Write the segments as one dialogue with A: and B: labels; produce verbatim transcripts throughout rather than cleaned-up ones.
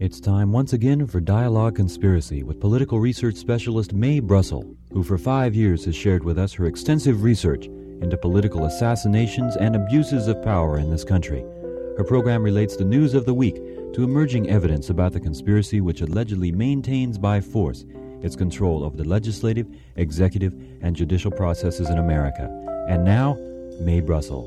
A: It's time once again for Dialogue Conspiracy with political research specialist Mae Brussell, who for five years has shared with us her extensive research into political assassinations and abuses of power in this country. Her program relates the news of the week to emerging evidence about the conspiracy which allegedly maintains by force its control over the legislative, executive, and judicial processes in America. And now, Mae Brussell.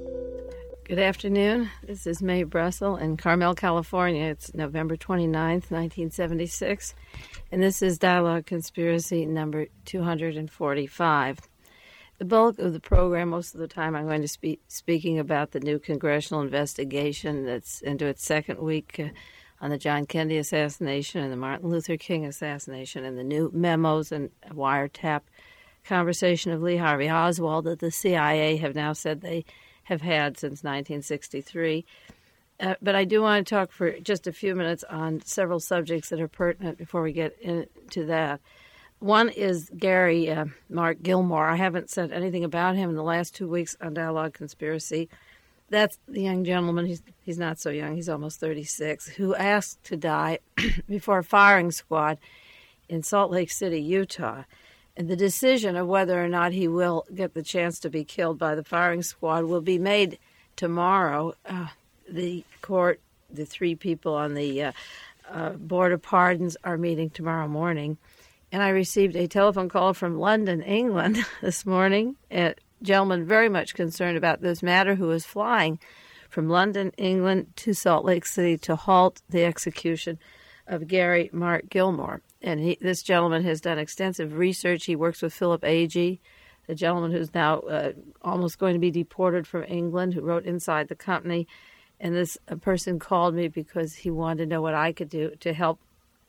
B: Good afternoon. This is Mae Brussell in Carmel, California. It's November twenty-ninth, nineteen seventy-six, and this is Dialogue Conspiracy number two hundred forty-five. The bulk of the program, most of the time, I'm going to be speaking about the new congressional investigation that's into its second week uh, on the John Kennedy assassination and the Martin Luther King assassination and the new memos and wiretap conversation of Lee Harvey Oswald that the C I A have now said they have had since nineteen sixty-three. Uh, but I do want to talk for just a few minutes on several subjects that are pertinent before we get into that. One is Gary uh, Mark Gilmore. I haven't said anything about him in the last two weeks on Dialogue Conspiracy. That's the young gentleman, he's, he's not so young, he's almost thirty-six, who asked to die before a firing squad in Salt Lake City, Utah. And the decision of whether or not he will get the chance to be killed by the firing squad will be made tomorrow. Uh, the court, the three people on the uh, uh, Board of Pardons are meeting tomorrow morning. And I received a telephone call from London, England this morning. A gentleman very much concerned about this matter who was flying from London, England to Salt Lake City to halt the execution of Gary Mark Gilmore. And he, this gentleman has done extensive research. He works with Philip Agee, the gentleman who's now uh, almost going to be deported from England, who wrote Inside the Company. And this uh, person called me because he wanted to know what I could do to help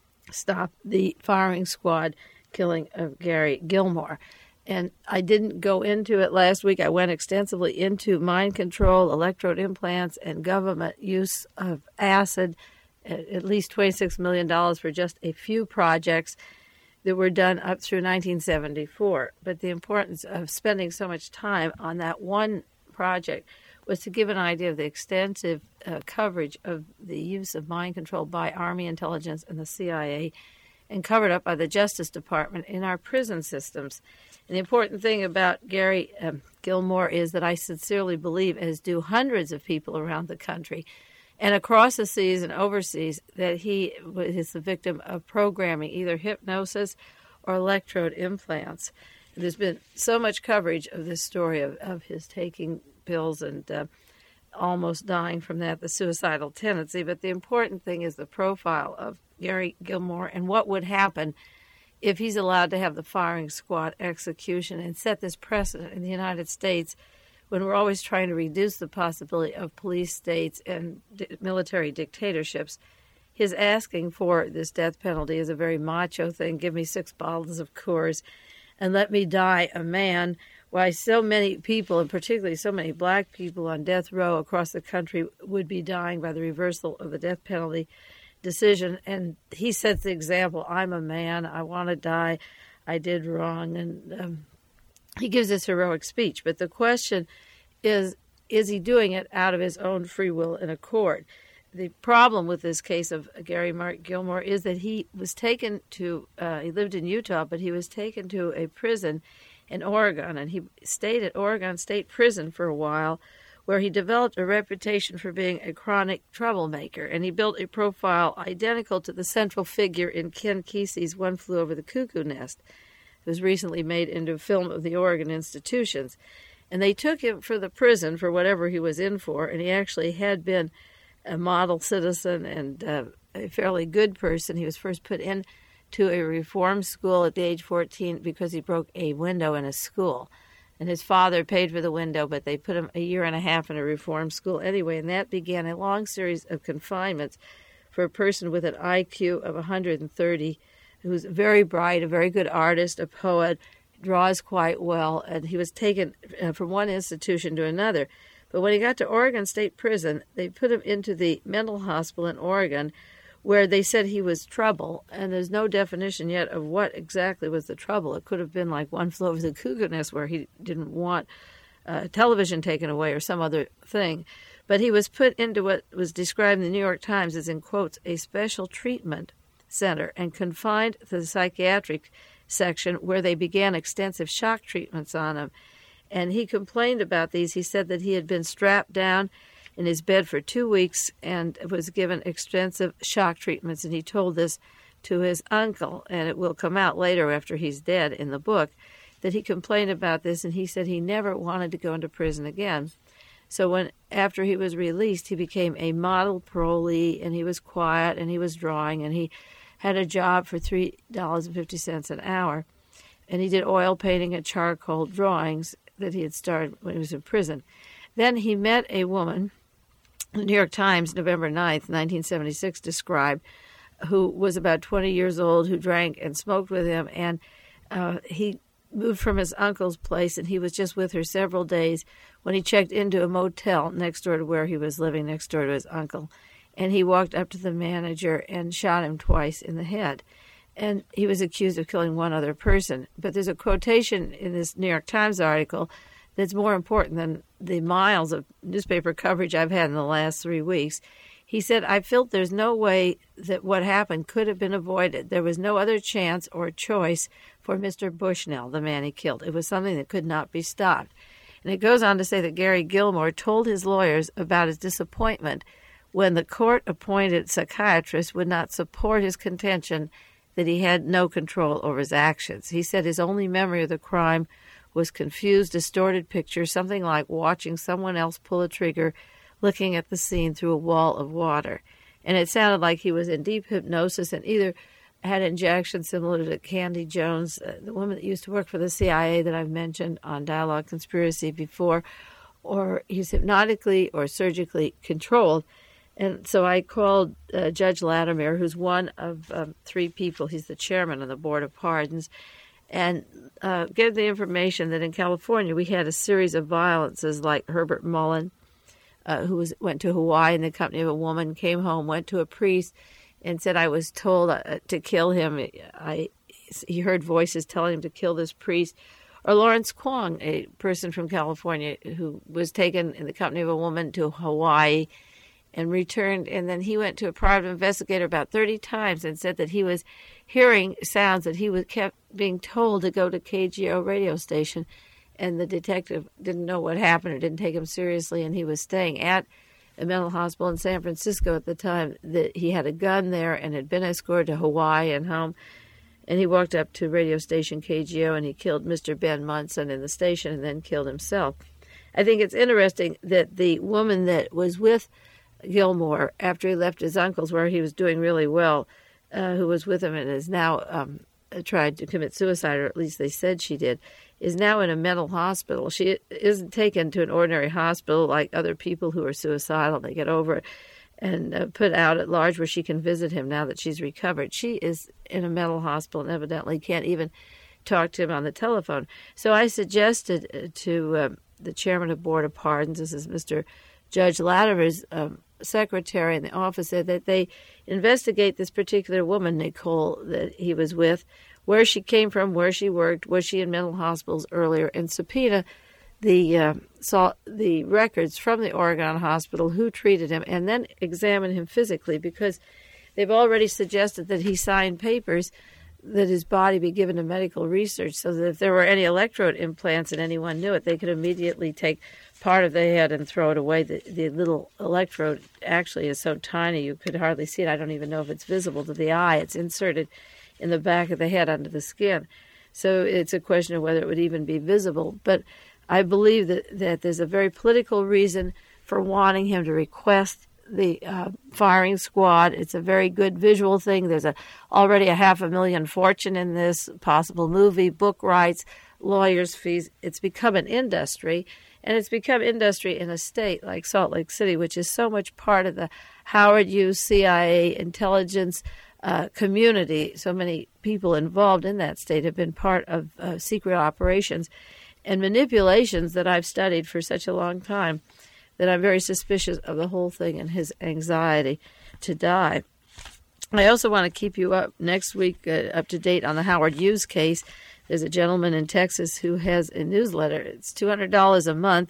B: stop the firing squad killing of Gary Gilmore. And I didn't go into it last week. I went extensively into mind control, electrode implants, and government use of acid, at least twenty-six million dollars for just a few projects that were done up through nineteen seventy-four. But the importance of spending so much time on that one project was to give an idea of the extensive uh, coverage of the use of mind control by Army intelligence and the C I A, and covered up by the Justice Department in our prison systems. And the important thing about Gary um, Gilmore is that I sincerely believe, as do hundreds of people around the country, and across the seas and overseas, that he is the victim of programming, either hypnosis or electrode implants. There's been so much coverage of this story of, of his taking pills and uh, almost dying from that, the suicidal tendency. But the important thing is the profile of Gary Gilmore and what would happen if he's allowed to have the firing squad execution and set this precedent in the United States, when we're always trying to reduce the possibility of police states and di- military dictatorships. His asking for this death penalty is a very macho thing. Give me six bottles of Coors and let me die a man. Why so many people, and particularly so many black people on death row across the country, would be dying by the reversal of the death penalty decision. And he sets the example. I'm a man. I want to die. I did wrong. And um, he gives this heroic speech, but the question is, is he doing it out of his own free will and accord? The problem with this case of Gary Mark Gilmore is that he was taken to, uh, he lived in Utah, but he was taken to a prison in Oregon, and he stayed at Oregon State Prison for a while, where he developed a reputation for being a chronic troublemaker, and he built a profile identical to the central figure in Ken Kesey's One Flew Over the Cuckoo Nest. It was recently made into a film of the Oregon institutions. And they took him for the prison for whatever he was in for, and he actually had been a model citizen and uh, a fairly good person. He was first put into a reform school at the age fourteen because he broke a window in a school. And his father paid for the window, but they put him a year and a half in a reform school anyway, and that began a long series of confinements for a person with an I Q of one hundred thirty, who's very bright, a very good artist, a poet, draws quite well, and he was taken uh, from one institution to another. But when he got to Oregon State Prison, they put him into the mental hospital in Oregon, where they said he was trouble, and there's no definition yet of what exactly was the trouble. It could have been like One Flew Over the Cuckoo Nest, where he didn't want uh, television taken away or some other thing. But he was put into what was described in the New York Times as, in quotes, a special treatment center and confined to the psychiatric section where they began extensive shock treatments on him. And he complained about these. He said that he had been strapped down in his bed for two weeks and was given extensive shock treatments. And he told this to his uncle, and it will come out later after he's dead in the book, that he complained about this, and he said he never wanted to go into prison again. So when after he was released, he became a model parolee, and he was quiet, and he was drawing, and he had a job for three dollars and fifty cents an hour. And he did oil painting and charcoal drawings that he had started when he was in prison. Then he met a woman, the New York Times, November ninth, nineteen seventy-six, described, who was about twenty years old, who drank and smoked with him, and uh, he moved from his uncle's place, and he was just with her several days when he checked into a motel next door to where he was living, next door to his uncle. And he walked up to the manager and shot him twice in the head. And he was accused of killing one other person. But there's a quotation in this New York Times article that's more important than the miles of newspaper coverage I've had in the last three weeks. He said, I felt there's no way that what happened could have been avoided. There was no other chance or choice for Mister Bushnell, the man he killed. It was something that could not be stopped. And it goes on to say that Gary Gilmore told his lawyers about his disappointment when the court-appointed psychiatrist would not support his contention that he had no control over his actions. He said his only memory of the crime was confused, distorted pictures, something like watching someone else pull a trigger, looking at the scene through a wall of water. And it sounded like he was in deep hypnosis and either had injections similar to Candy Jones, uh, the woman that used to work for the C I A that I've mentioned on Dialogue Conspiracy before, or he's hypnotically or surgically controlled. And so I called uh, Judge Latimer, who's one of um, three people. He's the chairman of the Board of Pardons, and uh, gave the information that in California we had a series of violences like Herbert Mullen, uh, who was went to Hawaii in the company of a woman, came home, went to a priest, and said, I was told uh, to kill him. I He heard voices telling him to kill this priest. Or Lawrence Kwong, a person from California who was taken in the company of a woman to Hawaii and returned, and then he went to a private investigator about thirty times and said that he was hearing sounds, that he was kept being told to go to K G O radio station, and the detective didn't know what happened or didn't take him seriously, and he was staying at a mental hospital in San Francisco at the time. That he had a gun there and had been escorted to Hawaii and home, and he walked up to radio station K G O and he killed Mister Ben Munson in the station and then killed himself. I think it's interesting that the woman that was with Gilmore after he left his uncle's, where he was doing really well, uh, who was with him and is now um, tried to commit suicide, or at least they said she did, is now in a mental hospital. She isn't taken to an ordinary hospital like other people who are suicidal. They get over it and uh, put out at large where she can visit him now that she's recovered. She is in a mental hospital and evidently can't even talk to him on the telephone. So I suggested to uh, the chairman of Board of Pardons, this is Mister Judge Latimer's um, secretary in the office, said that they investigate this particular woman, Nicole, that he was with, where she came from, where she worked, was she in mental hospitals earlier, and subpoena the uh, saw the records from the Oregon hospital, who treated him, and then examine him physically, because they've already suggested that he signed papers that his body be given to medical research, so that if there were any electrode implants and anyone knew it, they could immediately take part of the head and throw it away. The, the little electrode actually is so tiny you could hardly see it. I don't even know if it's visible to the eye. It's inserted in the back of the head under the skin. So it's a question of whether it would even be visible. But I believe that, that there's a very political reason for wanting him to request the uh, firing squad. It's a very good visual thing. There's a already a half a million fortune in this, possible movie, book rights, lawyers' fees. It's become an industry, and it's become industry in a state like Salt Lake City, which is so much part of the Howard Hughes C I A intelligence uh, community. So many people involved in that state have been part of uh, secret operations and manipulations that I've studied for such a long time, that I'm very suspicious of the whole thing and his anxiety to die. I also want to keep you up next week, uh, up to date on the Howard Hughes case. There's a gentleman in Texas who has a newsletter. It's two hundred dollars a month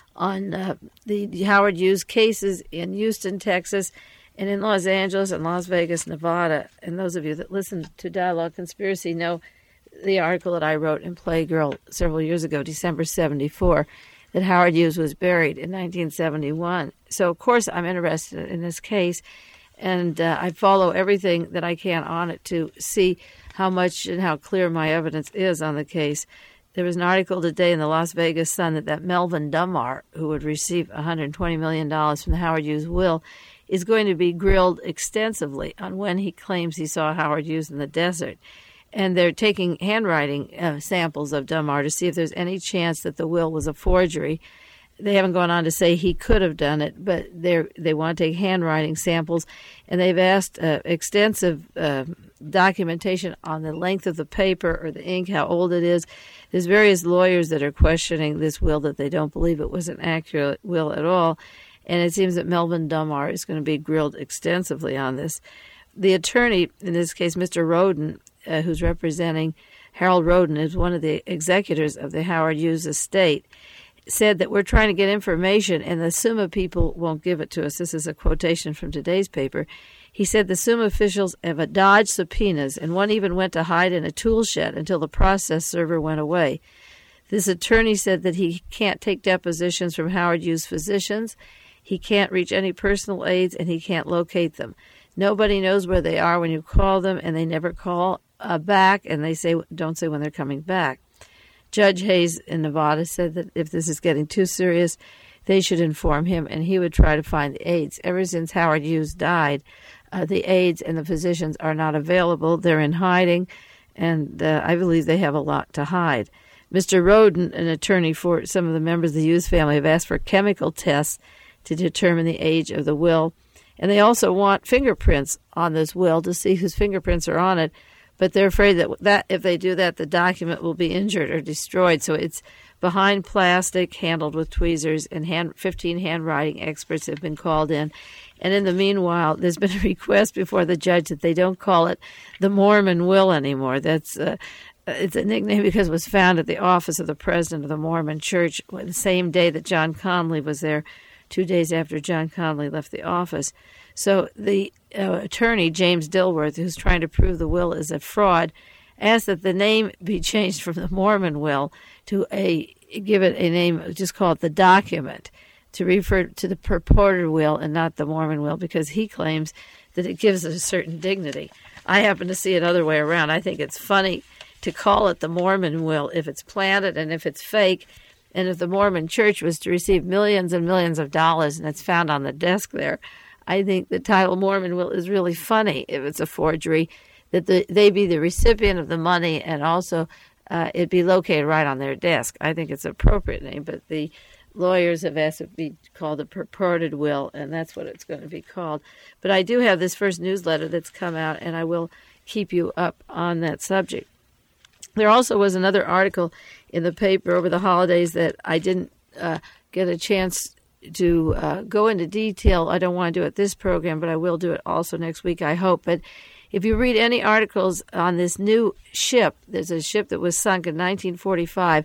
B: on uh, the Howard Hughes cases in Houston, Texas, and in Los Angeles and Las Vegas, Nevada. And those of you that listen to Dialogue Conspiracy know the article that I wrote in Playgirl several years ago, December seventy-four, that Howard Hughes was buried in nineteen seventy-one. So, of course, I'm interested in this case, and uh, I follow everything that I can on it to see how much and how clear my evidence is on the case. There was an article today in the Las Vegas Sun that, that Melvin Dummar, who would receive one hundred twenty million dollars from the Howard Hughes will, is going to be grilled extensively on when he claims he saw Howard Hughes in the desert. And they're taking handwriting uh, samples of Dummar to see if there's any chance that the will was a forgery. They haven't gone on to say he could have done it, but they they want to take handwriting samples, and they've asked uh, extensive uh, documentation on the length of the paper or the ink, how old it is. There's various lawyers that are questioning this will, that they don't believe it was an accurate will at all, and it seems that Melvin Dummar is going to be grilled extensively on this. The attorney, in this case, Mister Roden, uh, who's representing Harold Roden, is one of the executors of the Howard Hughes estate, said that we're trying to get information and the SUMA people won't give it to us. This is a quotation from today's paper. He said the SUMA officials have dodged subpoenas, and one even went to hide in a tool shed until the process server went away. This attorney said that he can't take depositions from Howard Hughes physicians, he can't reach any personal aides, and he can't locate them. Nobody knows where they are when you call them, and they never call uh, back, and they say don't say when they're coming back. Judge Hayes in Nevada said that if this is getting too serious, they should inform him, and he would try to find the aides. Ever since Howard Hughes died, uh, the aides and the physicians are not available. They're in hiding, and uh, I believe they have a lot to hide. Mister Roden, an attorney for some of the members of the Hughes family, have asked for chemical tests to determine the age of the will, and they also want fingerprints on this will to see whose fingerprints are on it. But they're afraid that, that if they do that, the document will be injured or destroyed. So it's behind plastic, handled with tweezers, and hand, fifteen handwriting experts have been called in. And in the meanwhile, there's been a request before the judge that they don't call it the Mormon will anymore. That's uh, it's a nickname because it was found at the office of the president of the Mormon Church the same day that John Connolly was there, two days after John Connolly left the office. So the uh, attorney, James Dilworth, who's trying to prove the will is a fraud, asked that the name be changed from the Mormon will to a, give it a name, just call it the document, to refer to the purported will and not the Mormon will, because he claims that it gives it a certain dignity. I happen to see it other way around. I think it's funny to call it the Mormon will if it's planted and if it's fake. And if the Mormon Church was to receive millions and millions of dollars and it's found on the desk there, I think the title Mormon will is really funny if it's a forgery, that the, they be the recipient of the money and also uh, it be located right on their desk. I think it's an appropriate name, but the lawyers have asked it be called a purported will, and that's what it's going to be called. But I do have this first newsletter that's come out, and I will keep you up on that subject. There also was another article in the paper over the holidays that I didn't uh, get a chance to uh, go into detail. I don't want to do it this program, but I will do it also next week, I hope. But if you read any articles on this new ship, there's a ship that was sunk in nineteen forty-five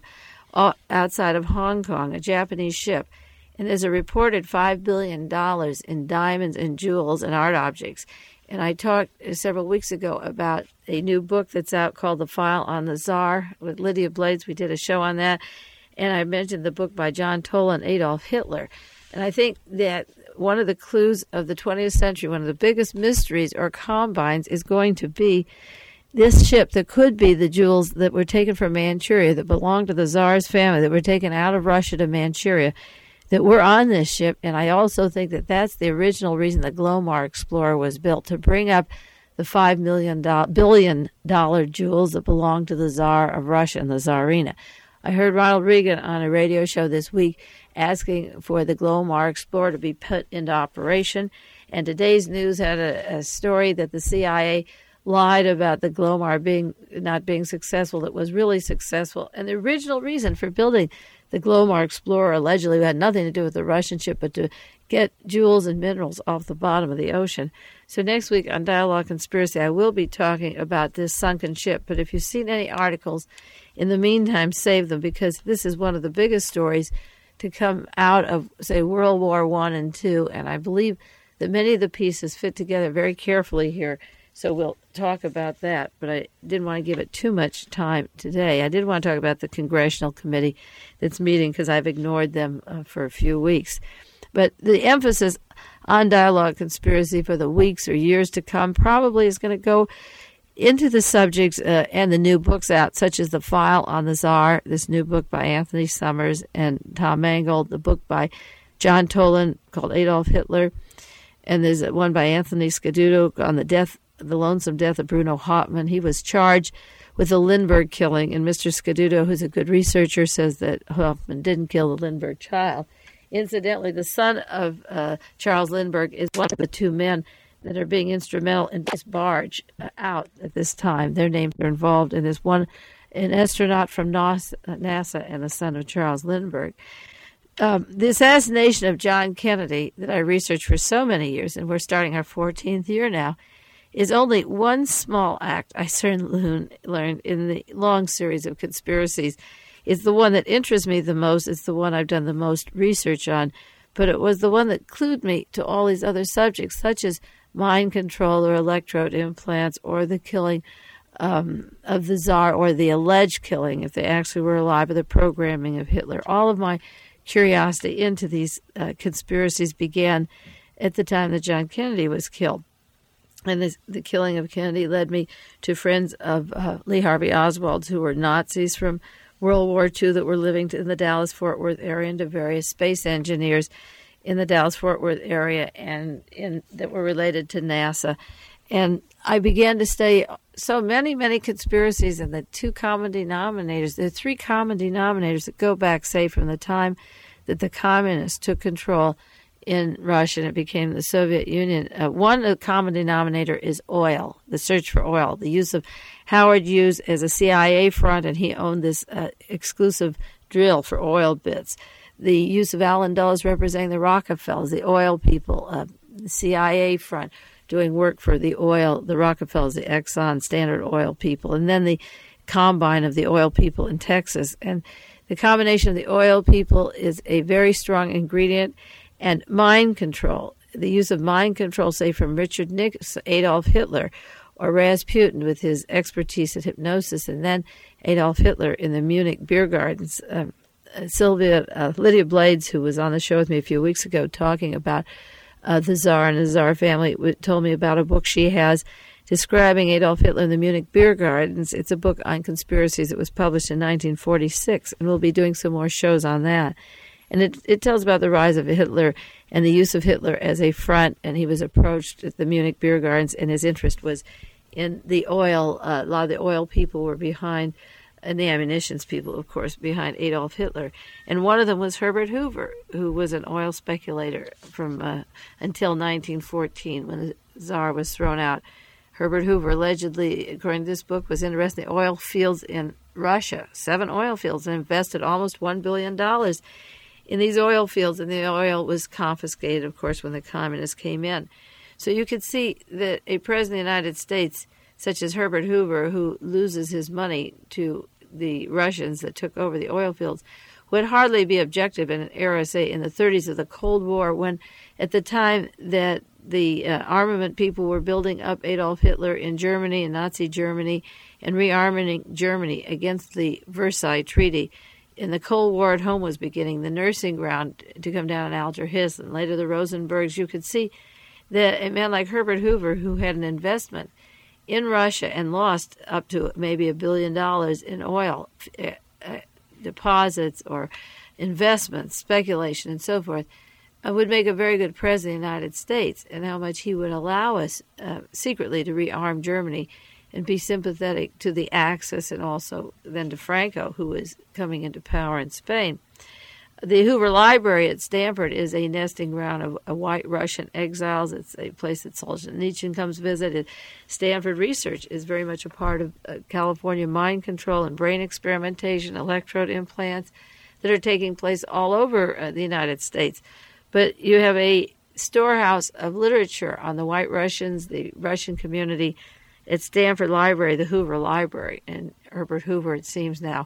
B: outside of Hong Kong, a Japanese ship, and there's a reported five billion dollars in diamonds and jewels and art objects. And I talked several weeks ago about a new book that's out called The File on the Tsar with Lydia Blades. We did a show on that. And I mentioned the book by John Toland, Adolf Hitler. And I think that one of the clues of the twentieth century, one of the biggest mysteries or combines, is going to be this ship that could be the jewels that were taken from Manchuria, that belonged to the Tsar's family, that were taken out of Russia to Manchuria, that were on this ship. And I also think that that's the original reason the Glomar Explorer was built, to bring up the five million billion dollar jewels that belonged to the Tsar of Russia and the Tsarina. I heard Ronald Reagan on a radio show this week asking for the Glomar Explorer to be put into operation. And today's news had a, a story that the C I A lied about the Glomar being not being successful. That was really successful. And the original reason for building the Glomar Explorer allegedly had nothing to do with the Russian ship, but to get jewels and minerals off the bottom of the ocean. So next week on Dialogue Conspiracy, I will be talking about this sunken ship. But if you've seen any articles, in the meantime, save them, because this is one of the biggest stories to come out of, say, World War One and Two, and I believe that many of the pieces fit together very carefully here. So we'll talk about that, but I didn't want to give it too much time today. I did want to talk about the Congressional Committee that's meeting because I've ignored them uh, for a few weeks. But the emphasis on dialogue conspiracy for the weeks or years to come probably is going to go into the subjects uh, and the new books out, such as The File on the Tsar, this new book by Anthony Summers and Tom Mangold, the book by John Toland called Adolf Hitler, and there's one by Anthony Scaduto on the death, the lonesome death of Bruno Hauptmann. He was charged with the Lindbergh killing, and Mister Scaduto, who's a good researcher, says that Hauptmann didn't kill the Lindbergh child. Incidentally, the son of uh, Charles Lindbergh is one of the two men that are being instrumental in this barge uh, out at this time. Their names are involved in this one, an astronaut from NASA and the son of Charles Lindbergh. Um, the assassination of John Kennedy that I researched for so many years, and we're starting our fourteenth year now, is only one small act I certainly learned in the long series of conspiracies. It's the one that interests me the most. It's the one I've done the most research on. But it was the one that clued me to all these other subjects, such as mind control or electrode implants or the killing um, of the Tsar or the alleged killing, if they actually were alive, or the programming of Hitler. All of my curiosity into these uh, conspiracies began at the time that John Kennedy was killed. And this, the killing of Kennedy led me to friends of uh, Lee Harvey Oswald, who were Nazis from World War Two that were living in the Dallas-Fort Worth area, and to various space engineers in the Dallas-Fort Worth area and in, that were related to NASA. And I began to study so many, many conspiracies, and the two common denominators, the three common denominators that go back, say, from the time that the communists took control in Russia and it became the Soviet Union. Uh, one common denominator is oil, the search for oil, the use of Howard Hughes as a C I A front, and he owned this uh, exclusive drill for oil bits. The use of Allen Dulles representing the Rockefellers, the oil people, uh, the C I A front, doing work for the oil, the Rockefellers, the Exxon, Standard Oil people, and then the combine of the oil people in Texas. And the combination of the oil people is a very strong ingredient. And mind control, the use of mind control, say, from Richard Nixon, Adolf Hitler, or Rasputin with his expertise at hypnosis, and then Adolf Hitler in the Munich beer gardens. Uh, Sylvia, uh, Lydia Blades, who was on the show with me a few weeks ago talking about uh, the Tsar and the Tsar family, told me about a book she has describing Adolf Hitler in the Munich beer gardens. It's a book on conspiracies. It was published in nineteen forty-six, and we'll be doing some more shows on that. And it, it tells about the rise of Hitler and the use of Hitler as a front. And he was approached at the Munich beer gardens, and his interest was in the oil. Uh, a lot of the oil people were behind, and the ammunitions people, of course, behind Adolf Hitler. And one of them was Herbert Hoover, who was an oil speculator from uh, until nineteen fourteen, when the Tsar was thrown out. Herbert Hoover allegedly, according to this book, was interested in the oil fields in Russia, seven oil fields, and invested almost one billion dollars in these oil fields, and the oil was confiscated, of course, when the communists came in. So you could see that a president of the United States, such as Herbert Hoover, who loses his money to the Russians that took over the oil fields, would hardly be objective in an era, say, in the thirties of the Cold War, when at the time that the uh, armament people were building up Adolf Hitler in Germany and Nazi Germany and rearming Germany against the Versailles Treaty. And the Cold War at home was beginning, the nursing ground to come down in Alger Hiss, and later the Rosenbergs. You could see that a man like Herbert Hoover, who had an investment in Russia and lost up to maybe a billion dollars in oil uh, deposits or investments, speculation, and so forth, uh, would make a very good president of the United States, and how much he would allow us uh, secretly to rearm Germany and be sympathetic to the Axis and also then to Franco, who was coming into power in Spain. The Hoover Library at Stanford is a nesting ground of, of white Russian exiles. It's a place that Solzhenitsyn comes visit. Stanford research is very much a part of uh, California mind control and brain experimentation, electrode implants that are taking place all over uh, the United States. But you have a storehouse of literature on the white Russians, the Russian community, at Stanford Library, the Hoover Library. And Herbert Hoover, it seems now,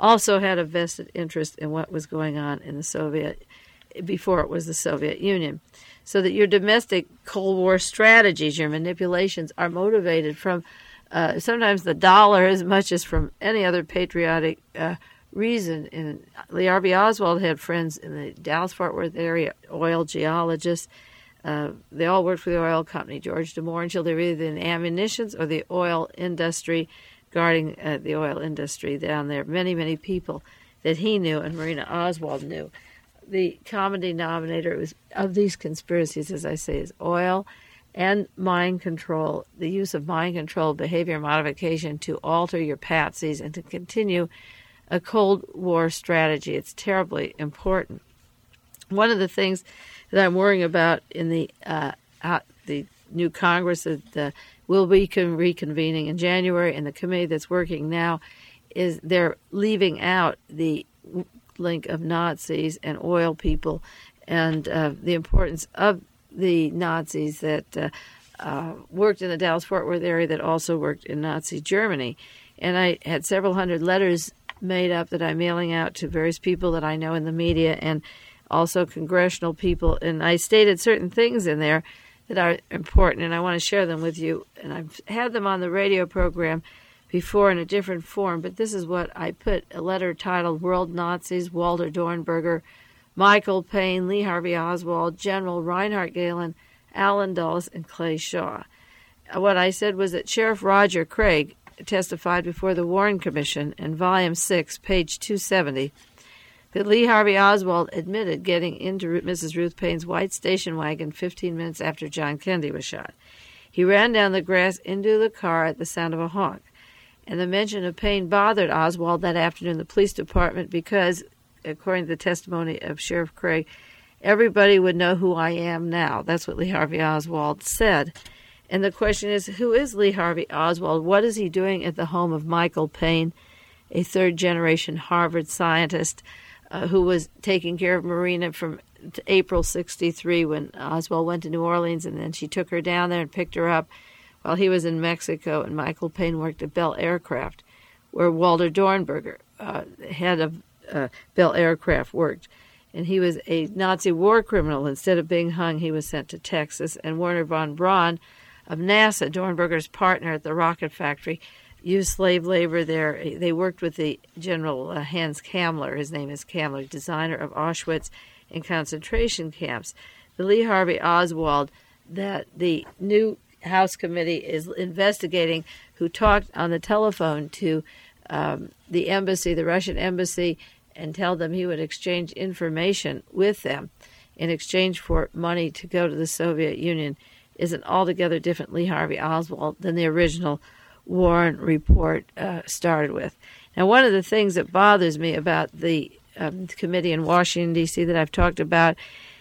B: also had a vested interest in what was going on in the Soviet, before it was the Soviet Union. So that your domestic Cold War strategies, your manipulations, are motivated from uh, sometimes the dollar as much as from any other patriotic uh, reason. And Lee Harvey Oswald had friends in the Dallas-Fort Worth area, oil geologists. Uh, they all worked for the oil company, George DeMoore, until they were either in ammunitions or the oil industry, guarding uh, the oil industry down there. Many, many people that he knew and Marina Oswald knew. The common denominator was, of these conspiracies, as I say, is oil and mind control, the use of mind control, behavior modification to alter your patsies and to continue a Cold War strategy. It's terribly important. One of the things that I'm worrying about in the uh, uh, the new Congress that uh, will be con- reconvening in January, and the committee that's working now, is they're leaving out the link of Nazis and oil people and uh, the importance of the Nazis that uh, uh, worked in the Dallas-Fort Worth area that also worked in Nazi Germany. And I had several hundred letters made up that I'm mailing out to various people that I know in the media and also congressional people. And I stated certain things in there that are important, and I want to share them with you. And I've had them on the radio program before in a different form, but this is what I put: a letter titled World Nazis, Walter Dornberger, Michael Payne, Lee Harvey Oswald, General Reinhard Gehlen, Allen Dulles, and Clay Shaw. What I said was that Sheriff Roger Craig testified before the Warren Commission in Volume six, page two seventy, that Lee Harvey Oswald admitted getting into Missus Ruth Payne's white station wagon fifteen minutes after John Kennedy was shot. He ran down the grass into the car at the sound of a honk. And the mention of Payne bothered Oswald that afternoon in the police department because, according to the testimony of Sheriff Craig, everybody would know who I am now. That's what Lee Harvey Oswald said. And the question is, who is Lee Harvey Oswald? What is he doing at the home of Michael Payne, a third-generation Harvard scientist uh, who was taking care of Marina from April sixty-three when Oswald went to New Orleans, and then she took her down there and picked her up while he was in Mexico, and Michael Payne worked at Bell Aircraft, where Walter Dornberger, uh, head of uh, Bell Aircraft, worked. And he was a Nazi war criminal. Instead of being hung, he was sent to Texas. And Werner von Braun of NASA, Dornberger's partner at the rocket factory, used slave labor there. They worked with the General uh, Hans Kammler, his name is Kammler, designer of Auschwitz and concentration camps. The Lee Harvey Oswald that the new House committee is investigating, who talked on the telephone to um, the embassy, the Russian embassy, and tell them he would exchange information with them in exchange for money to go to the Soviet Union, is an altogether different Lee Harvey Oswald than the original Warren report uh, started with. Now, one of the things that bothers me about the um, committee in Washington, D C that I've talked about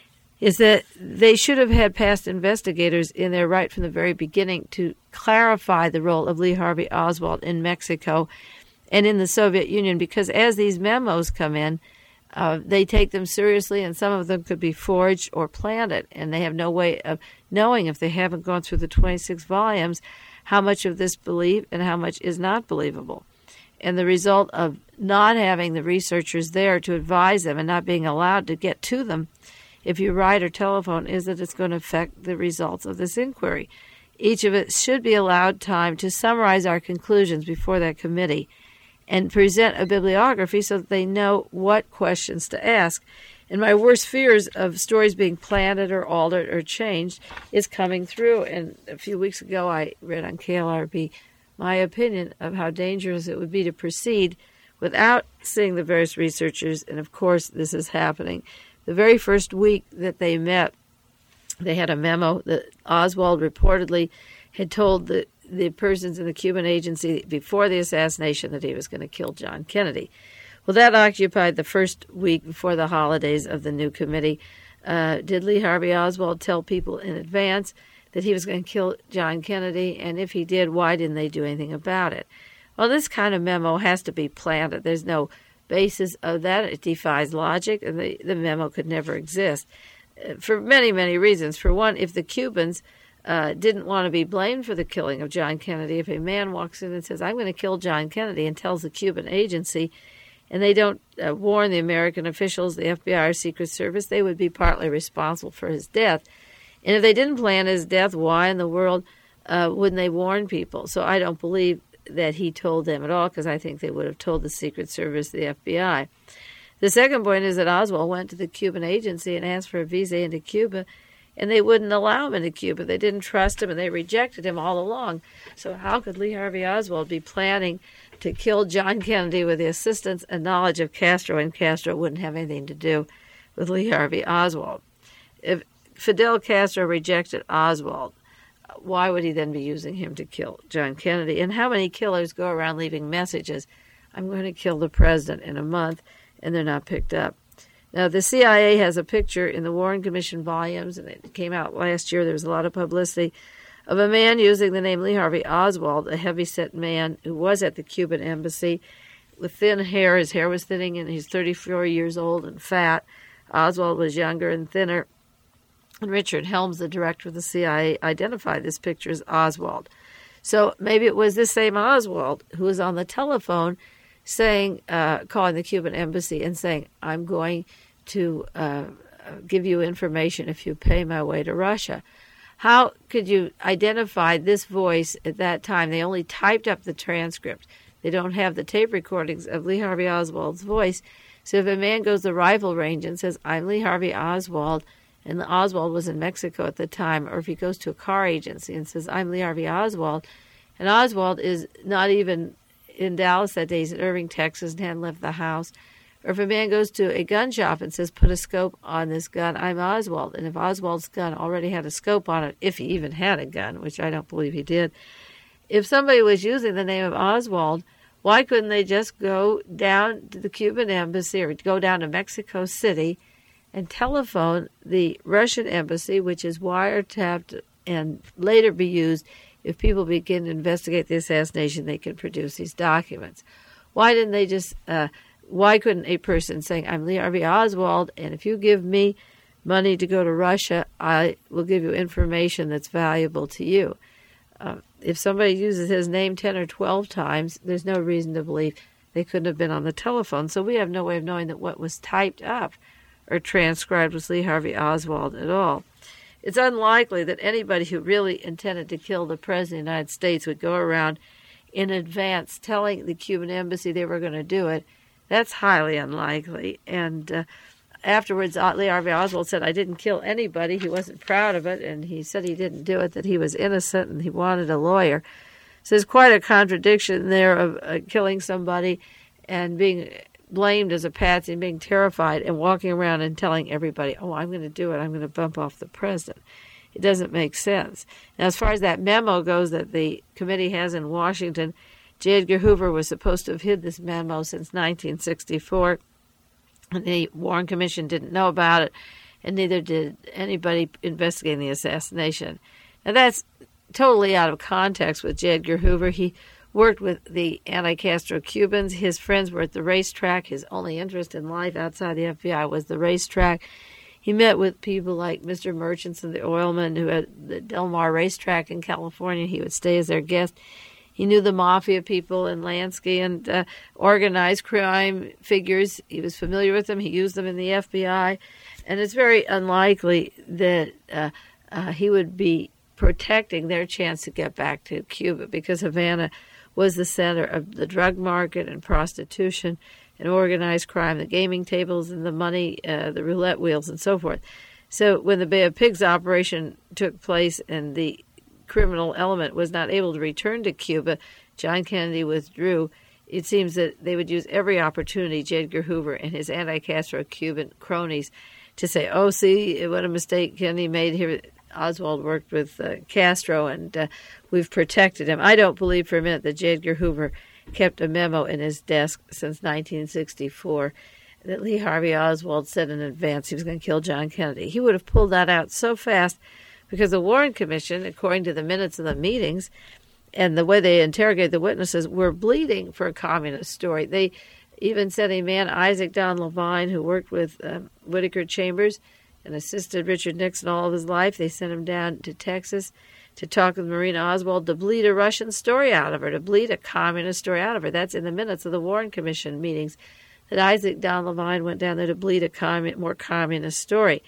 B: is that they should have had past investigators in there right from the very beginning to clarify the role of Lee Harvey Oswald in Mexico and in the Soviet Union, because as these memos come in, uh, they take them seriously, and some of them could be forged or planted, and they have no way of knowing, if they haven't gone through the twenty-six volumes, how much of this believe and how much is not believable. And the result of not having the researchers there to advise them and not being allowed to get to them if you write or telephone is that it's going to affect the results of this inquiry. Each of us should be allowed time to summarize our conclusions before that committee and present a bibliography so that they know what questions to ask. And my worst fears of stories being planted or altered or changed is coming through. And a few weeks ago I read on K L R B my opinion of how dangerous it would be to proceed without seeing the various researchers. And of course this is happening. The very first week that they met, they had a memo that Oswald reportedly had told the, the persons in the Cuban agency before the assassination that he was going to kill John Kennedy. Well, that occupied the first week before the holidays of the new committee. Uh, did Lee Harvey Oswald tell people in advance that he was going to kill John Kennedy? And if he did, why didn't they do anything about it? Well, this kind of memo has to be planted. There's no basis of that. It defies logic, and the, the memo could never exist uh, for many, many reasons. For one, if the Cubans uh, didn't want to be blamed for the killing of John Kennedy, if a man walks in and says, I'm going to kill John Kennedy, and tells the Cuban agency, and they don't uh, warn the American officials, the F B I or Secret Service, they would be partly responsible for his death. And if they didn't plan his death, why in the world uh, wouldn't they warn people? So I don't believe that he told them at all, because I think they would have told the Secret Service, the F B I. The second point is that Oswald went to the Cuban agency and asked for a visa into Cuba, and they wouldn't allow him into Cuba. They didn't trust him, and they rejected him all along. So how could Lee Harvey Oswald be planning to kill John Kennedy with the assistance and knowledge of Castro, and Castro wouldn't have anything to do with Lee Harvey Oswald? If Fidel Castro rejected Oswald, why would he then be using him to kill John Kennedy? And how many killers go around leaving messages, I'm going to kill the president in a month, and they're not picked up? Now, the C I A has a picture in the Warren Commission volumes, and it came out last year. There was a lot of publicity of a man using the name Lee Harvey Oswald, a heavy-set man who was at the Cuban embassy with thin hair. His hair was thinning, and he's thirty-four years old and fat. Oswald was younger and thinner. And Richard Helms, the director of the C I A, identified this picture as Oswald. So maybe it was this same Oswald who was on the telephone saying, uh, calling the Cuban embassy and saying, I'm going to uh, give you information if you pay my way to Russia. How could you identify this voice at that time? They only typed up the transcript. They don't have the tape recordings of Lee Harvey Oswald's voice. So if a man goes to the rifle range and says, I'm Lee Harvey Oswald, and Oswald was in Mexico at the time, or if he goes to a car agency and says, I'm Lee Harvey Oswald, and Oswald is not even in Dallas that day, he's in Irving, Texas, and hadn't left the house. Or if a man goes to a gun shop and says, put a scope on this gun, I'm Oswald, and if Oswald's gun already had a scope on it, if he even had a gun, which I don't believe he did, if somebody was using the name of Oswald, why couldn't they just go down to the Cuban embassy or go down to Mexico City and telephone the Russian embassy, which is wiretapped and later be used if people begin to investigate the assassination, they can produce these documents? Why didn't they just, uh, why couldn't a person saying, I'm Lee Harvey Oswald, and if you give me money to go to Russia, I will give you information that's valuable to you? Uh, if somebody uses his name ten or twelve times, there's no reason to believe they couldn't have been on the telephone. So we have no way of knowing that what was typed up or transcribed was Lee Harvey Oswald at all. It's unlikely that anybody who really intended to kill the President of the United States would go around in advance telling the Cuban embassy they were going to do it. That's highly unlikely. And uh, afterwards, Lee Harvey Oswald said, I didn't kill anybody. He wasn't proud of it, and he said he didn't do it, that he was innocent, and he wanted a lawyer. So there's quite a contradiction there of uh, killing somebody and being blamed as a patsy and being terrified and walking around and telling everybody, oh, I'm going to do it. I'm going to bump off the president. It doesn't make sense. Now, as far as that memo goes that the committee has in Washington, J. Edgar Hoover was supposed to have hid this memo since nineteen sixty-four, and the Warren Commission didn't know about it, and neither did anybody investigating the assassination. Now, that's totally out of context with J. Edgar Hoover. He worked with the anti-Castro Cubans. His friends were at the racetrack. His only interest in life outside the F B I was the racetrack. He met with people like Mister Murchison, the oilman, who had the Del Mar racetrack in California. He would stay as their guest. He knew the mafia people in Lansky and uh, organized crime figures. He was familiar with them. He used them in the F B I. And it's very unlikely that uh, uh, he would be protecting their chance to get back to Cuba, because Havana was the center of the drug market and prostitution and organized crime, the gaming tables and the money, uh, the roulette wheels and so forth. So when the Bay of Pigs operation took place and the criminal element was not able to return to Cuba, John Kennedy withdrew. It seems that they would use every opportunity, J. Edgar Hoover and his anti-Castro Cuban cronies, to say, oh, see, what a mistake Kennedy made here. Oswald worked with uh, Castro, and uh, we've protected him. I don't believe for a minute that J. Edgar Hoover kept a memo in his desk since nineteen sixty-four that Lee Harvey Oswald said in advance he was going to kill John Kennedy. He would have pulled that out so fast, because the Warren Commission, according to the minutes of the meetings and the way they interrogated the witnesses, were bleeding for a communist story. They even sent a man, Isaac Don Levine, who worked with uh, Whittaker Chambers and assisted Richard Nixon all of his life. They sent him down to Texas to talk with Marina Oswald to bleed a Russian story out of her, to bleed a communist story out of her. That's in the minutes of the Warren Commission meetings. that Isaac Don Levine went down there to bleed a commun- more communist story.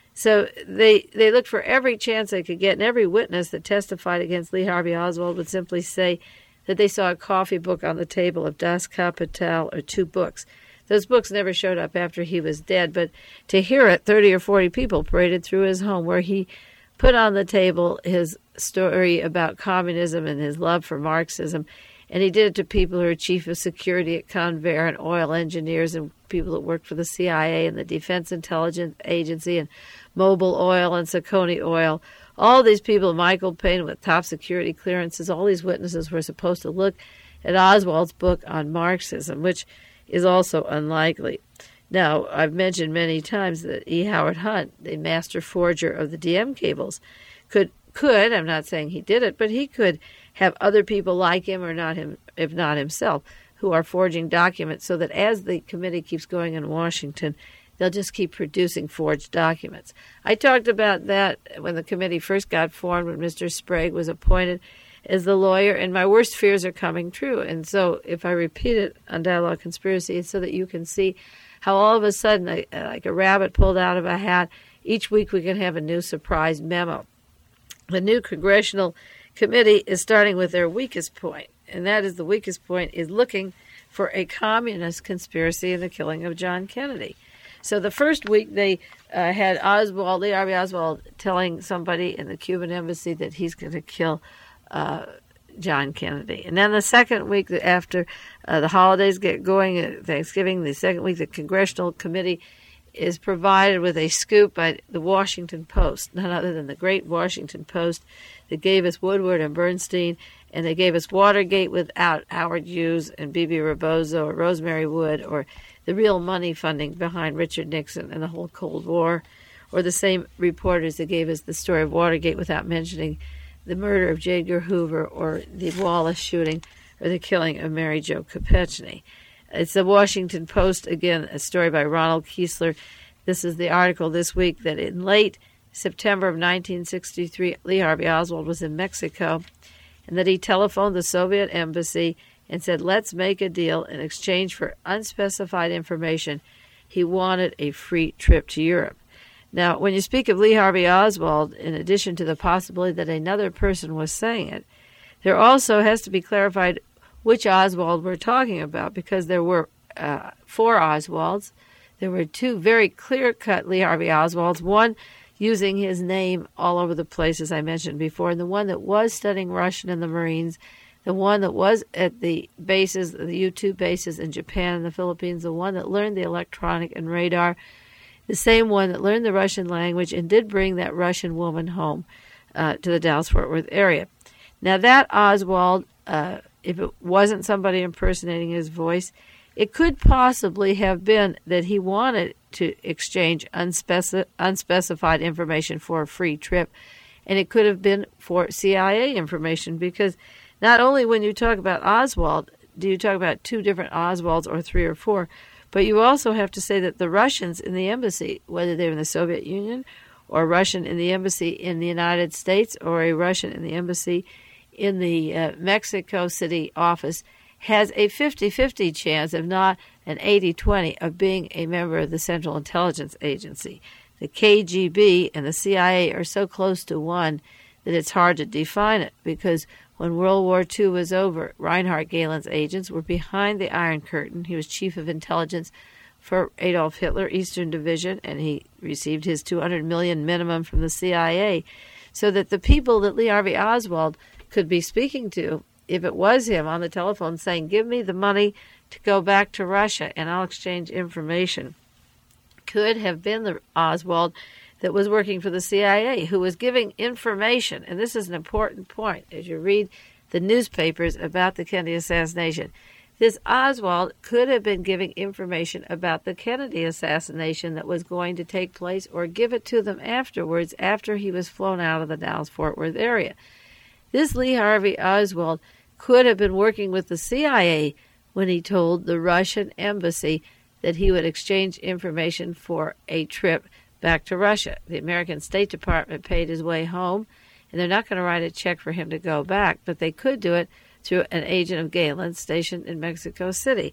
B: So they they looked for every chance they could get, and every witness that testified against Lee Harvey Oswald would simply say that they saw a coffee book on the table of Das Kapital or two books. Those books never showed up after he was dead, but to hear it, thirty or forty people paraded through his home where he put on the table his story about communism and his love for Marxism. And he did it to people who are chief of security at Convair and oil engineers and people that worked for the C I A and the Defense Intelligence Agency and Mobil Oil and Saucony Oil. All these people, Michael Payne with top security clearances, all these witnesses were supposed to look at Oswald's book on Marxism, which is also unlikely. Now, I've mentioned many times that E. Howard Hunt, the master forger of the D M cables, could, could, I'm not saying he did it, but he could have other people like him or not him, if not himself, who are forging documents so that as the committee keeps going in Washington, they'll just keep producing forged documents. I talked about that when the committee first got formed, when Mister Sprague was appointed as the lawyer, and my worst fears are coming true. And so if I repeat it on Dialogue Conspiracy, it's so that you can see how all of a sudden, like a rabbit pulled out of a hat, each week we can have a new surprise memo. The new congressional committee is starting with their weakest point, and that is the weakest point is looking for a communist conspiracy in the killing of John Kennedy. So the first week they uh, had Oswald, Lee Harvey Oswald, telling somebody in the Cuban embassy that he's going to kill uh, John Kennedy. And then the second week after uh, the holidays get going, uh, Thanksgiving, the second week, the congressional committee is provided with a scoop by the Washington Post, none other than the great Washington Post that gave us Woodward and Bernstein, and they gave us Watergate without Howard Hughes and Bebe Rebozo or Rosemary Wood, or the real money funding behind Richard Nixon and the whole Cold War, or the same reporters that gave us the story of Watergate without mentioning the murder of J. Edgar Hoover or the Wallace shooting or the killing of Mary Jo Kopechne. It's the Washington Post, again, a story by Ronald Kiesler. This is the article this week that in late September of nineteen sixty-three, Lee Harvey Oswald was in Mexico, and that he telephoned the Soviet embassy and said, let's make a deal in exchange for unspecified information. He wanted a free trip to Europe. Now, when you speak of Lee Harvey Oswald, in addition to the possibility that another person was saying it, there also has to be clarified which Oswald we're talking about, because there were uh, four Oswalds. There were two very clear-cut Lee Harvey Oswalds, one using his name all over the place, as I mentioned before, and the one that was studying Russian in the Marines, the one that was at the bases, the U two bases in Japan and the Philippines, the one that learned the electronic and radar, the same one that learned the Russian language and did bring that Russian woman home uh, to the Dallas-Fort Worth area. Now, that Oswald, uh, if it wasn't somebody impersonating his voice, it could possibly have been that he wanted to exchange unspeci- unspecified information for a free trip, and it could have been for C I A information, because not only when you talk about Oswald do you talk about two different Oswalds or three or four, but you also have to say that the Russians in the embassy, whether they're in the Soviet Union or Russian in the embassy in the United States or a Russian in the embassy in the uh, Mexico City office, has a fifty-fifty chance, if not an eighty twenty, of being a member of the Central Intelligence Agency. The K G B and the C I A are so close to one that it's hard to define it, because when World War Two was over, Reinhard Gehlen's agents were behind the Iron Curtain. He was chief of intelligence for Adolf Hitler, Eastern Division, and he received his two hundred million dollars minimum from the C I A, so that the people that Lee Harvey Oswald could be speaking to, if it was him on the telephone saying, give me the money to go back to Russia and I'll exchange information, could have been the Oswald that was working for the C I A, who was giving information. And this is an important point as you read the newspapers about the Kennedy assassination. This Oswald could have been giving information about the Kennedy assassination that was going to take place, or give it to them afterwards, after he was flown out of the Dallas-Fort Worth area. This Lee Harvey Oswald could have been working with the C I A when he told the Russian embassy that he would exchange information for a trip back to Russia. The American State Department paid his way home, and they're not going to write a check for him to go back, but they could do it through an agent of Gehlen stationed in Mexico City.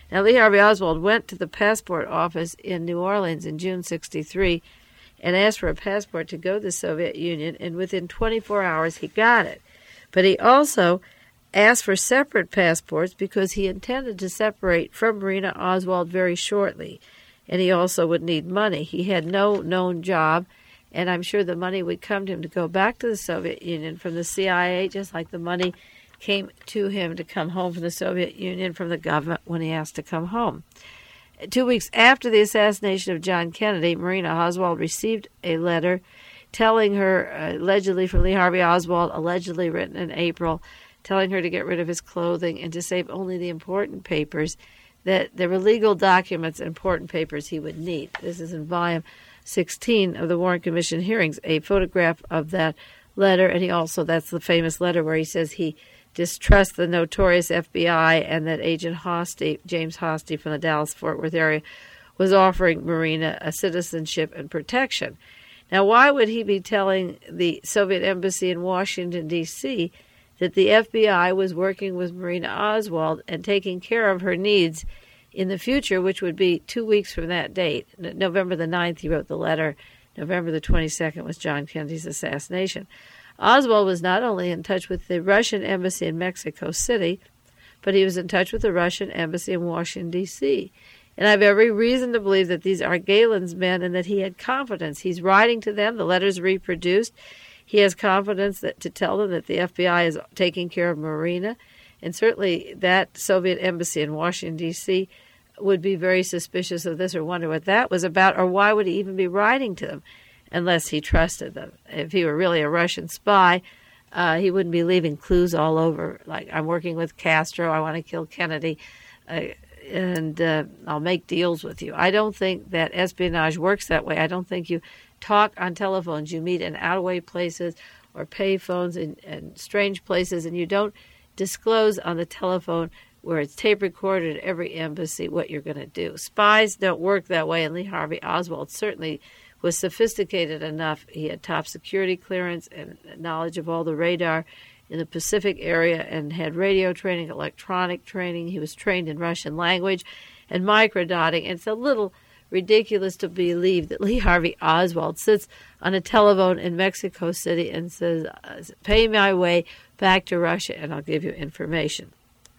B: Now, Lee Harvey Oswald went to the passport office in New Orleans in June sixty-three and asked for a passport to go to the Soviet Union, and within twenty-four hours he got it. But he also asked for separate passports because he intended to separate from Marina Oswald very shortly, and he also would need money. He had no known job, and I'm sure the money would come to him to go back to the Soviet Union from the C I A, just like the money came to him to come home from the Soviet Union from the government when he asked to come home. Two weeks after the assassination of John Kennedy, Marina Oswald received a letter telling her, uh, allegedly from Lee Harvey Oswald, allegedly written in April, telling her to get rid of his clothing and to save only the important papers, that there were legal documents and important papers he would need. This is in volume sixteen of the Warren Commission hearings, a photograph of that letter, and he also, that's the famous letter where he says he distrusts the notorious F B I and that Agent Hosty, James Hosty from the Dallas-Fort Worth area, was offering Marina a citizenship and protection. Now, why would he be telling the Soviet embassy in Washington, D C, that the F B I was working with Marina Oswald and taking care of her needs in the future, which would be two weeks from that date? November the ninth, he wrote the letter. November the twenty-second was John Kennedy's assassination. Oswald was not only in touch with the Russian embassy in Mexico City, but he was in touch with the Russian embassy in Washington, D C, and I have every reason to believe that these are Galen's men and that he had confidence. He's writing to them. The letter's reproduced. He has confidence that to tell them that the F B I is taking care of Marina, and certainly that Soviet embassy in Washington, D C would be very suspicious of this or wonder what that was about, or why would he even be writing to them unless he trusted them. If he were really a Russian spy, uh, he wouldn't be leaving clues all over, like, I'm working with Castro, I want to kill Kennedy, uh, and uh, I'll make deals with you. I don't think that espionage works that way. I don't think you talk on telephones. You meet in out-of-way places or pay phones in, in strange places, and you don't disclose on the telephone where it's tape recorded at every embassy what you're going to do. Spies don't work that way, and Lee Harvey Oswald certainly was sophisticated enough. He had top security clearance and knowledge of all the radar in the Pacific area and had radio training, electronic training. He was trained in Russian language and microdotting. And it's a little ridiculous to believe that Lee Harvey Oswald sits on a telephone in Mexico City and says, pay my way back to Russia and I'll give you information.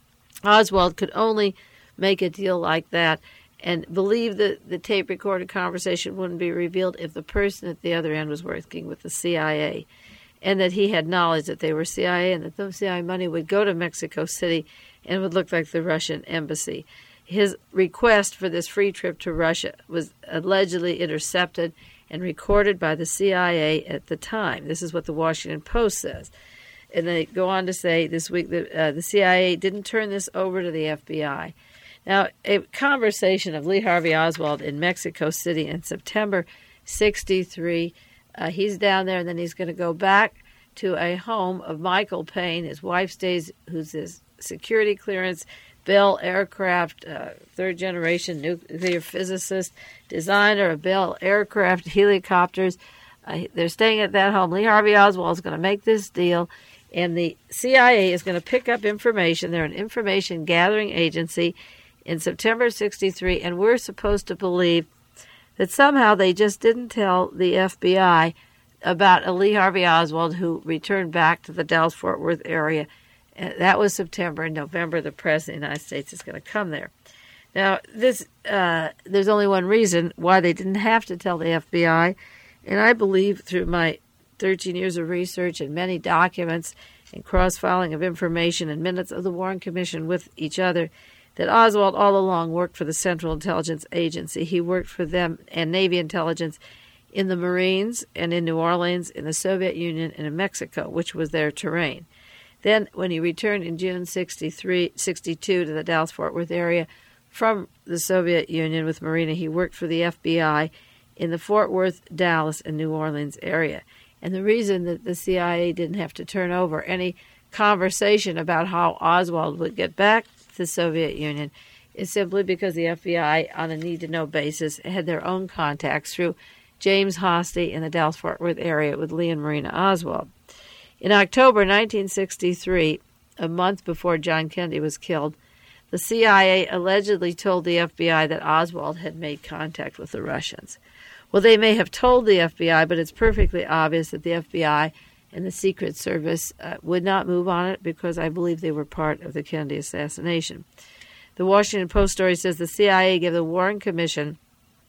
B: Oswald could only make a deal like that and believe that the tape-recorded conversation wouldn't be revealed if the person at the other end was working with the C I A, and that he had knowledge that they were C I A and that the C I A money would go to Mexico City and would look like the Russian embassy. His request for this free trip to Russia was allegedly intercepted and recorded by the C I A at the time. This is what the Washington Post says. And they go on to say this week that uh, the C I A didn't turn this over to the F B I. Now, a conversation of Lee Harvey Oswald in Mexico City in September sixty-three, uh, he's down there, and then he's going to go back to a home of Michael Payne. His wife stays, who's his security clearance, Bell Aircraft, uh, third-generation nuclear physicist, designer of Bell Aircraft helicopters. Uh, they're staying at that home. Lee Harvey Oswald is going to make this deal, and the C I A is going to pick up information. They're an information-gathering agency in September sixty-three, and we're supposed to believe that somehow they just didn't tell the F B I about a Lee Harvey Oswald who returned back to the Dallas-Fort Worth area. And that was September. In November, the President of the United States is going to come there. Now, this uh, there's only one reason why they didn't have to tell the F B I, and I believe through my thirteen years of research and many documents and cross-filing of information and minutes of the Warren Commission with each other, that Oswald all along worked for the Central Intelligence Agency. He worked for them and Navy intelligence in the Marines and in New Orleans, in the Soviet Union, and in Mexico, which was their terrain. Then, when he returned in June sixty-three, sixty-two to the Dallas-Fort Worth area from the Soviet Union with Marina, he worked for the F B I in the Fort Worth, Dallas, and New Orleans area. And the reason that the C I A didn't have to turn over any conversation about how Oswald would get back to the Soviet Union is simply because the F B I, on a need-to-know basis, had their own contacts through James Hosty in the Dallas-Fort Worth area with Lee and Marina Oswald. In October nineteen sixty-three, a month before John Kennedy was killed, the C I A allegedly told the F B I that Oswald had made contact with the Russians. Well, they may have told the F B I, but it's perfectly obvious that the F B I and the Secret Service uh, would not move on it because I believe they were part of the Kennedy assassination. The Washington Post story says the C I A gave the Warren Commission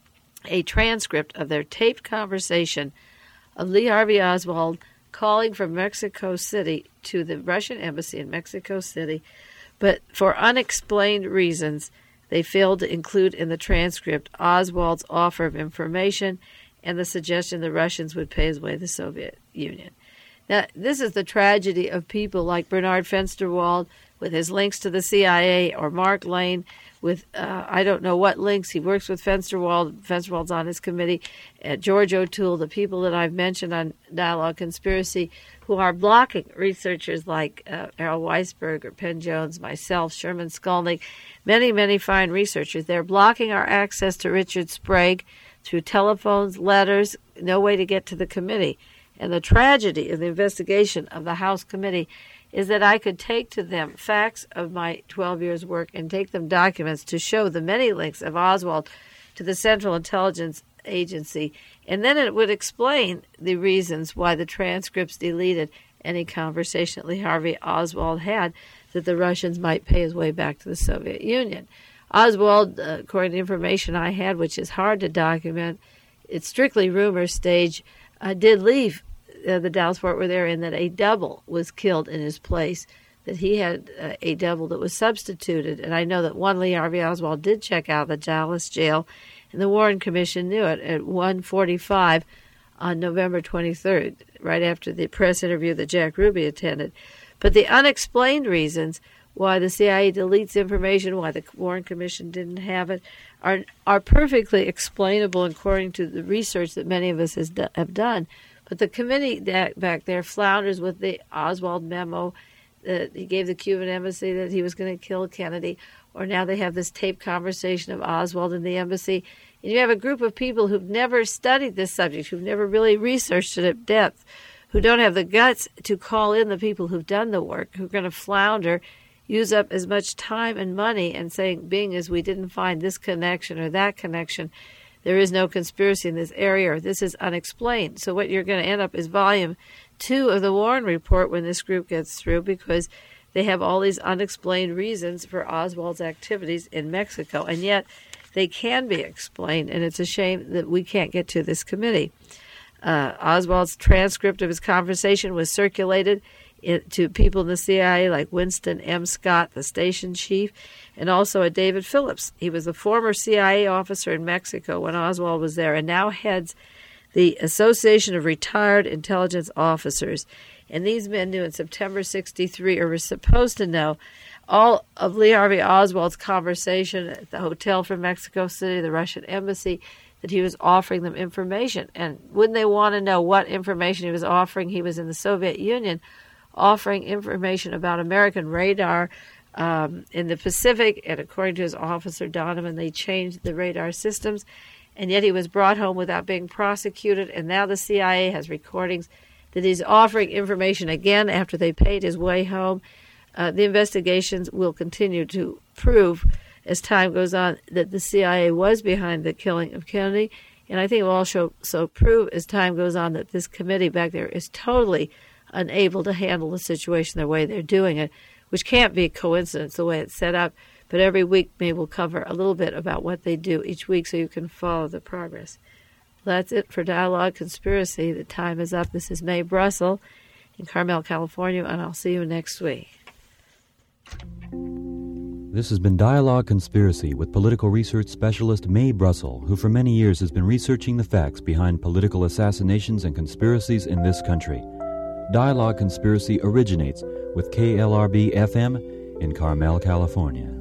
B: a transcript of their taped conversation of Lee Harvey Oswald calling from Mexico City to the Russian embassy in Mexico City, but for unexplained reasons, they failed to include in the transcript Oswald's offer of information and the suggestion the Russians would pay his way to the Soviet Union. Now, this is the tragedy of people like Bernard Fensterwald with his links to the C I A, or Mark Lane with, uh, I don't know what links. He works with Fensterwald. Fensterwald's on his committee. Uh, George O'Toole, the people that I've mentioned on Dialogue Conspiracy, who are blocking researchers like uh, Errol Weisberg or Penn Jones, myself, Sherman Skolnick, many, many fine researchers. They're blocking our access to Richard Sprague through telephones, letters, no way to get to the committee. And the tragedy of the investigation of the House committee is that I could take to them facts of my twelve years' work and take them documents to show the many links of Oswald to the Central Intelligence Agency, and then it would explain the reasons why the transcripts deleted any conversation that Lee Harvey Oswald had that the Russians might pay his way back to the Soviet Union. Oswald, uh, according to information I had, which is hard to document, it's strictly rumor stage, uh, did leave uh, the Dallas-Fort Worth area, and that a double was killed in his place, that he had uh, a double that was substituted. And I know that one Lee Harvey Oswald did check out the Dallas jail, and the Warren Commission knew it at one forty-five on November twenty-third, right after the press interview that Jack Ruby attended. But the unexplained reasons why the C I A deletes information, why the Warren Commission didn't have it, are are perfectly explainable according to the research that many of us has do, have done. But the committee that back there flounders with the Oswald memo that he gave the Cuban embassy that he was going to kill Kennedy, or now they have this taped conversation of Oswald in the embassy. And you have a group of people who've never studied this subject, who've never really researched it at depth, who don't have the guts to call in the people who've done the work, who are going to flounder, use up as much time and money and saying, being as we didn't find this connection or that connection, there is no conspiracy in this area, or this is unexplained. So what you're going to end up is volume two of the Warren Report when this group gets through, because they have all these unexplained reasons for Oswald's activities in Mexico, and yet they can be explained, and it's a shame that we can't get to this committee. Uh, Oswald's transcript of his conversation was circulated it, to people in the C I A like Winston M. Scott, the station chief, and also a David Phillips. He was a former C I A officer in Mexico when Oswald was there, and now heads the Association of Retired Intelligence Officers. And these men knew in September sixty-three, or were supposed to know, all of Lee Harvey Oswald's conversation at the hotel from Mexico City, the Russian embassy, that he was offering them information. And wouldn't they want to know what information he was offering? He was in the Soviet Union offering information about American radar um, in the Pacific, and according to his officer Donovan, they changed the radar systems, and yet he was brought home without being prosecuted, and now the C I A has recordings that he's offering information again after they paid his way home. Uh, the investigations will continue to prove, as time goes on, that the C I A was behind the killing of Kennedy, and I think it will also so prove, as time goes on, that this committee back there is totally unable to handle the situation the way they're doing it, which can't be a coincidence the way it's set up. But every week maybe we'll cover a little bit about what they do each week so you can follow the progress. Well, that's it for Dialogue Conspiracy. The time is up. This is Mae Brussell in Carmel, California, and I'll see you next week.
A: This has been Dialogue Conspiracy with political research specialist Mae Brussell, who for many years has been researching the facts behind political assassinations and conspiracies in this country. Dialogue Conspiracy originates with K L R B F M in Carmel, California.